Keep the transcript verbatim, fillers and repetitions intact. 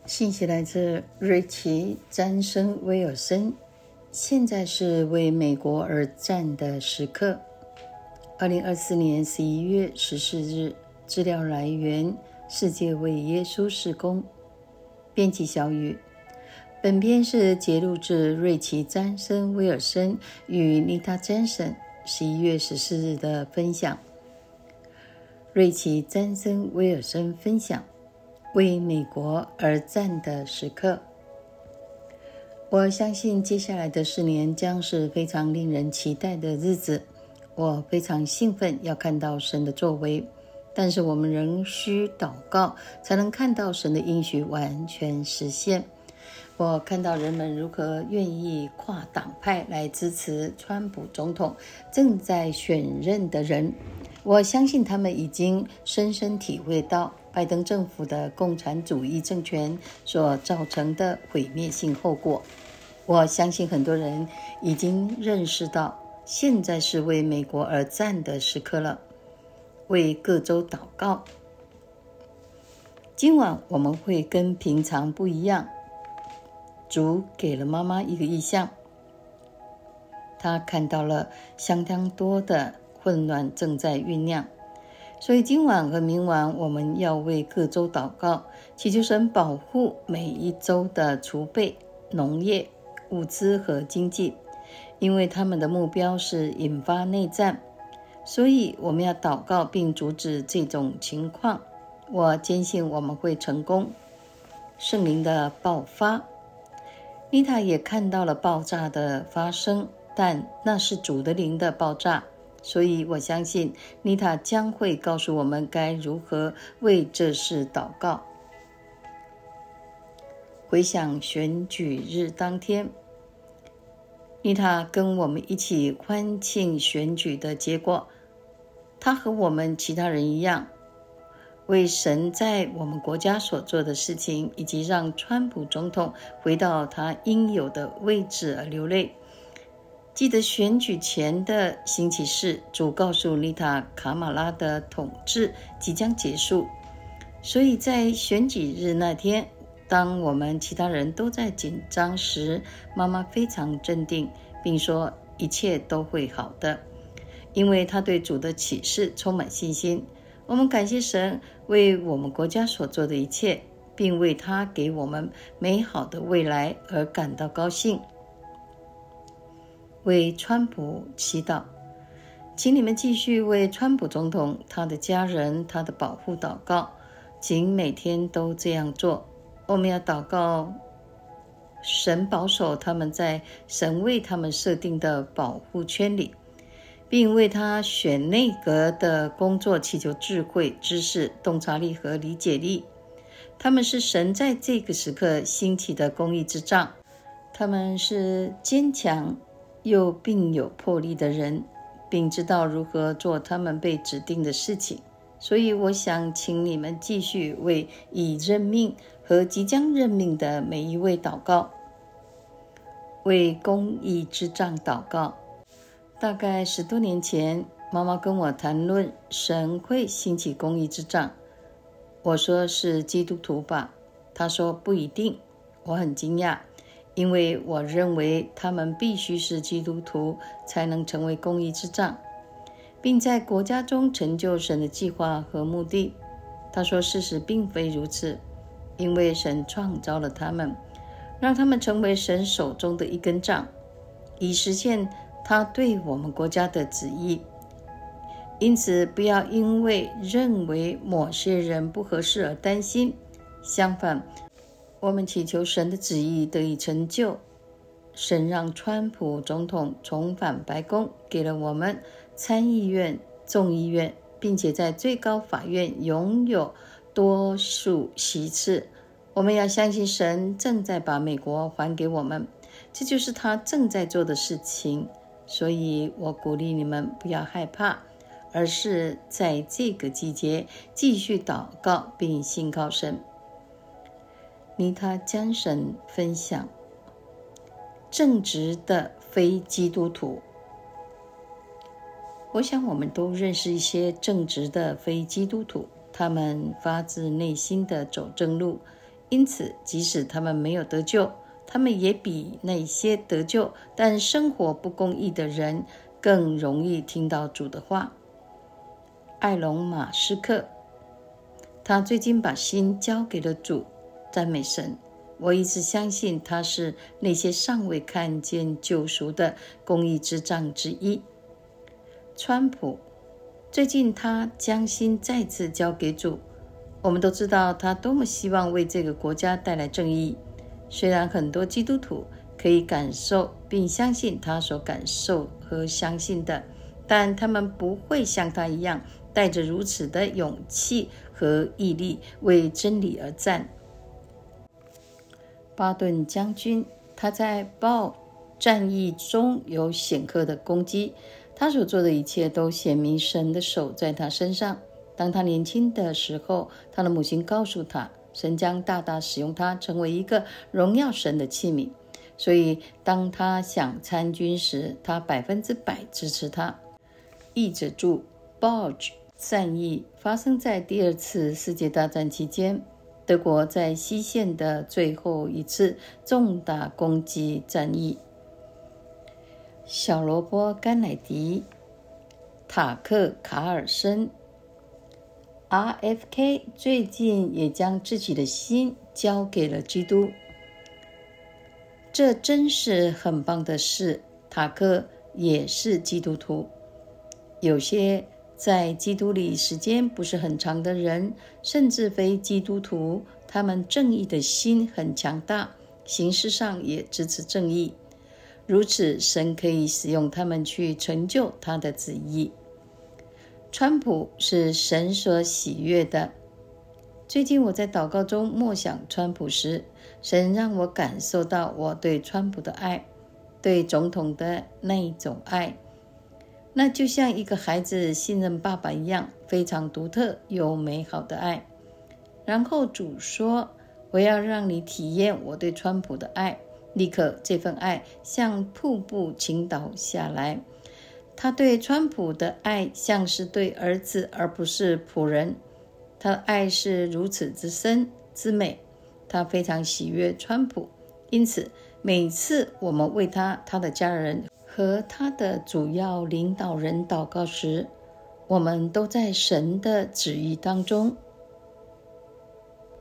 信息来自瑞奇·詹森·威尔森。现在是为美国而战的时刻。二零二四年十一月十四日，资料来源：世界为耶稣事工。编辑小雨。本篇是节录自瑞奇·詹森·威尔森与妮塔·詹森十一月十四日的分享。瑞奇·詹森·威尔森分享：为美国而战的时刻。我相信接下来的四年将是非常令人期待的日子。我非常兴奋要看到神的作为，但是我们仍需祷告，才能看到神的应许完全实现。我看到人们如何愿意跨党派来支持川普总统正在选任的人。我相信他们已经深深体会到拜登政府的共产主义政权所造成的毁灭性后果。我相信很多人已经认识到，现在是为美国而战的时刻了。为各州祷告。今晚我们会跟平常不一样。主给了妈妈一个意象，她看到了相当多的混乱正在酝酿，所以今晚和明晚我们要为各州祷告，祈求神保护每一州的储备、农业、物资和经济，因为他们的目标是引发内战，所以我们要祷告并阻止这种情况。我坚信我们会成功。圣灵的爆发。妮塔也看到了爆炸的发生，但那是主的灵的爆炸，所以我相信妮塔将会告诉我们该如何为这事祷告。回想选举日当天，妮塔跟我们一起欢庆选举的结果。她和我们其他人一样，为神在我们国家所做的事情，以及让川普总统回到他应有的位置而流泪。记得选举前的星期四，主告诉妮塔卡马拉的统治即将结束，所以在选举日那天，当我们其他人都在紧张时，妈妈非常镇定，并说一切都会好的，因为她对主的启示充满信心。我们感谢神为我们国家所做的一切，并为他给我们美好的未来而感到高兴。为川普祈祷。请你们继续为川普总统、他的家人、他的保护祷告，请每天都这样做。我们要祷告神保守他们在神为他们设定的保护圈里，并为他选内阁的工作祈求智慧、知识、洞察力和理解力。他们是神在这个时刻兴起的公义之杖，他们是坚强又并有魄力的人，并知道如何做他们被指定的事情。所以我想请你们继续为已任命和即将任命的每一位祷告。为公义之杖祷告。大概十多年前，妈妈跟我谈论神会兴起公义之杖。我说是基督徒吧，她说不一定。我很惊讶，因为我认为他们必须是基督徒才能成为公义之杖，并在国家中成就神的计划和目的。她说事实并非如此，因为神创造了他们，让他们成为神手中的一根杖，以实现他对我们国家的旨意。因此不要因为认为某些人不合适而担心，相反，我们祈求神的旨意得以成就。神让川普总统重返白宫，给了我们参议院、众议院，并且在最高法院拥有多数席次。我们要相信神正在把美国还给我们，这就是他正在做的事情。所以我鼓励你们不要害怕，而是在这个季节继续祷告并信靠神。妮塔·江神分享：正直的非基督徒。我想我们都认识一些正直的非基督徒，他们发自内心的走正路， 因此即使他们没有得救，他们也比那些得救但生活不公义的人更容易听到主的话。艾隆·马斯克，他最近把心交给了主，赞美神。我一直相信他是那些尚未看见救赎的公义之杖之一。川普，最近他将心再次交给主。我们都知道他多么希望为这个国家带来正义。虽然很多基督徒可以感受并相信他所感受和相信的，但他们不会像他一样带着如此的勇气和毅力为真理而战。巴顿将军，他在豹战役中有显赫的攻击，他所做的一切都显明神的手在他身上。当他年轻的时候，他的母亲告诉他，神将大大使用他成为一个荣耀神的器皿，所以当他想参军时，他百分之百支持他。译者注： Bulge 战役发生在第二次世界大战期间，德国在西线的最后一次重大攻击战役。小罗伯·甘乃迪，塔克·卡尔森。R F K 最近也将自己的心交给了基督，这真是很棒的事。塔克也是基督徒。有些在基督里时间不是很长的人，甚至非基督徒，他们正义的心很强大，形式上也支持正义。如此，神可以使用他们去成就他的旨意。川普是神所喜悦的。最近我在祷告中默想川普时，神让我感受到我对川普的爱，对总统的那一种爱，那就像一个孩子信任爸爸一样，非常独特又美好的爱。然后主说，我要让你体验我对川普的爱。立刻这份爱像瀑布倾倒下来。他对川普的爱像是对儿子而不是仆人，他的爱是如此之深之美。他非常喜悦川普，因此每次我们为他、他的家人和他的主要领导人祷告时，我们都在神的旨意当中。